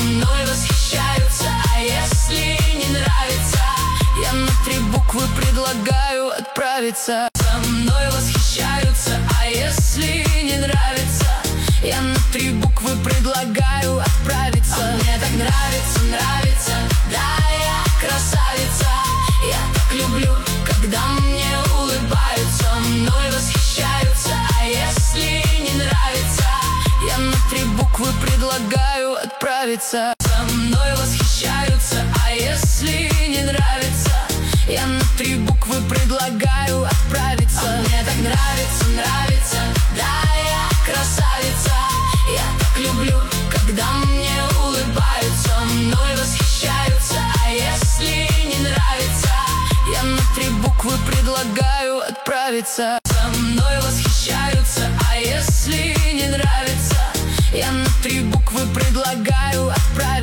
мной восхищаются. А если не нравится, я на 3 буквы предлагаю отправиться. Со мной восхищаются. А если не нравится, я на 3 буквы предлагаю отправиться. А мне так нравится, нравится, да, я красавица. Я так люблю, когда мне улыбаются. Мной восхищаются. А если не нравится, я на 3 буквы предлагаю отправиться. Со мной восхищаются. А если не нравится, я на 3 буквы предлагаю отправиться. А мне так нравится, нравится, да, я красавица. Я так люблю, когда мне улыбаются. Мной восхищаются. А если не нравится, я на 3 буквы предлагаю отправиться. Со мной восхищаются. А если не нравится, я на 3 буквы предлагаю отправиться.